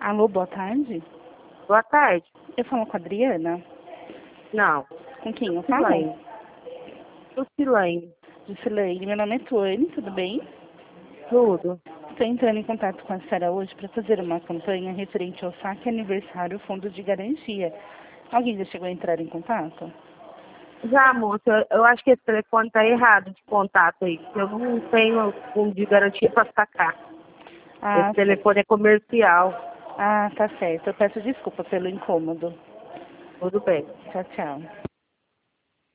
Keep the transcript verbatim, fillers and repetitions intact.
Alô, boa tarde. Boa tarde. Eu falo com a Adriana. Não. Com quem eu falo? Silane. Silane. Lucilene, meu nome é Tuane, tudo bem? Tudo. Estou entrando em contato com a senhora hoje para fazer uma campanha referente ao saque aniversário Fundo de Garantia. Alguém já chegou a entrar em contato? Já, moça, eu, eu acho que esse telefone tá errado de contato aí. Eu não tenho fundo de garantia para sacar. Ah, Esse telefone é comercial. ah, tá certo. Eu peço desculpa pelo incômodo. Tudo bem. Tchau, tchau.